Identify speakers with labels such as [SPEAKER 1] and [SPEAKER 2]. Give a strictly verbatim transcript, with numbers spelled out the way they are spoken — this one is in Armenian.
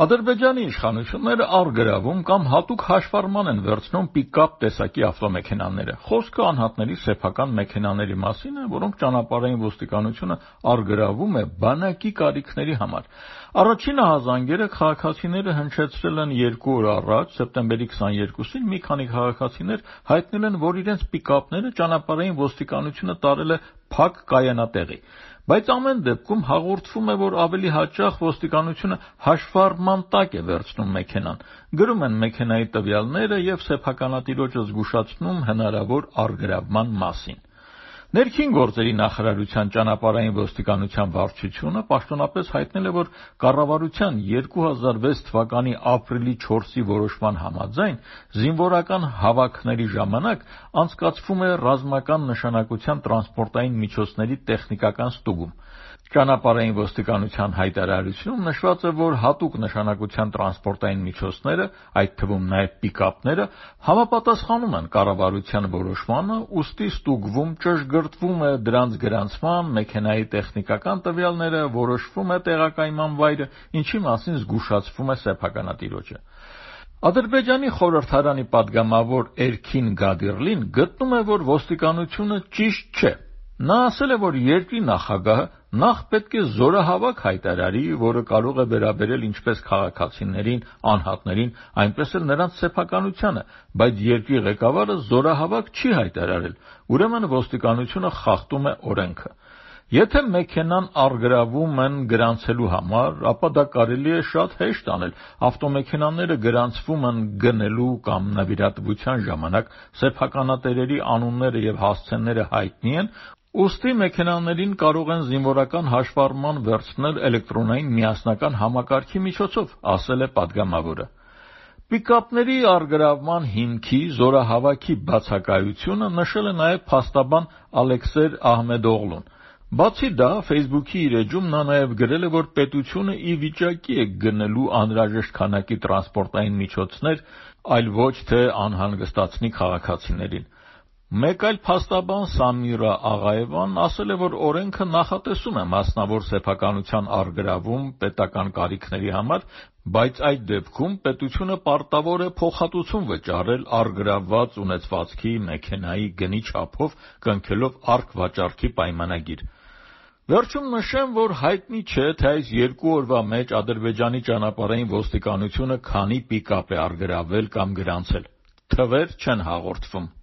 [SPEAKER 1] Ադրբեջանի իշխանությունները առգրավում կամ հատուկ հաշվառման են վերցնում պիկապ տեսակի ավտոմեքենաները։ Խոսքը անհատների սեփական մեքենաների մասին է, որոնք ճանապարհային ոստիկանությունը առգրավում է բանակի կարիքների համար։ Առաջին ահազանգերը քաղաքացիները հնչեցրել են երկու օր առաջ, սեպտեմբերի քսաներկուսին, մի քանի քաղաքացիներ հայտնել են, որ իրենց պիկապները ճանապարհային ոստիկանությունը տարել է փակ կայանատեղի։ Բայց ամեն դեպքում հաղորդվում է, որ ավելի հաճախ ոստիկանությունը հաշվառման տակ է վերցնում մեքենան, գրում են մեքենայի տվյալները եւ սեփականատիրոջը զգուշացնում հնարավոր առգրավման մասին։ Ներքին գործերի նախարարության ճանապարհային ոստիկանության վարչությունը պաշտոնապես հայտնել է, որ կառավարության երկու հազար վեց թվականի ապրիլի չորսի որոշման համաձայն զինվորական հավաքների ժամանակ անցկացվում է ռազմական նշանակության տրանսպորտային միջոցների տեխնիկական ստուգում։ Ճանապարհային ոստիկանության հայտարարությունում նշված է, որ հատուկ նշանակության տրանսպորտային միջոցները, այդ թվում նաև պիկապները, համապատասխանում են կառավարության որոշմանը, ուստի ստուգվում, ճշգրտվում է դրանց գրանցման, մեքենայի տեխնիկական տվյալները, որոշվում է տեղակայման վայրը, ինչի մասին զգուշացվում է սեփականատիրոջը։ Ադրբեջանի խորհրդարանի падգամավոր Էրքին Գադիրլին գտնում է, որ ոստիկանությունը ճիշտ չէ։ Նա ասել է, որ երկրի նախագահը նախ պետք է զորահավաք հայտարարի, որը կարող է վերաբերել ինչպես քաղաքացիներին, անհատներին, այնպես էլ նրանց սեփականությանը, բայց երկրի ղեկավարը զորահավաք չի հայտարարել, ուրեմն ոստիկանությունը խախտում է օրենքը։ Եթե մեքենան առգրավում են գրանցելու համար, ապա դա կարելի է շատ հեշտ անել։ Ավտոմեքենաները գրանցվում են գնելու կամ նվիրատվության ժամանակ, սեփականատերերի անունները եւ հասցեները հայտնի են, ուստի մեքենաներին կարող են զինվորական հաշվառման վերցնել էլեկտրոնային միասնական համակարգի միջոցով, ասել է падգամավորը։ Պիկապների առգրավման հիմքի զորահավաքի բացակայությունը նշել է նաև փաստաբան Ալեքսեյ Ահմեդօղլուն։ Բացի դա, Facebook-ի իր էջում նա նաև գրել է, որ պետությունը ի վիճակի է գնելու անհրաժեշտ քանակի տրանսպորտային միջոցներ, այլ ոչ թե անհանգստացնի քաղաքացիներին։ Մեկ այլ փաստաբան Սամիրա Աղաևան ասել է, որ օրենքը նախատեսում է մասնավոր սեփականության առգրավում պետական կարիքների համար, բայց այդ դեպքում պետությունը պարտավոր է փոխհատուցում վճարել առգրավված ունեցվածքի մեքենայի գնի չափով, կնքելով առք-վաճառքի պայմանագիր։ Վերջում նշեմ, որ հայտնի չէ, թե այս երկու օրվա մեջ Ադրբեջանի ճանապարհային ոստիկանությունը քանի պիկապ է առգրավել կամ գրանցել։ Թվեր չեն հաղորդվում։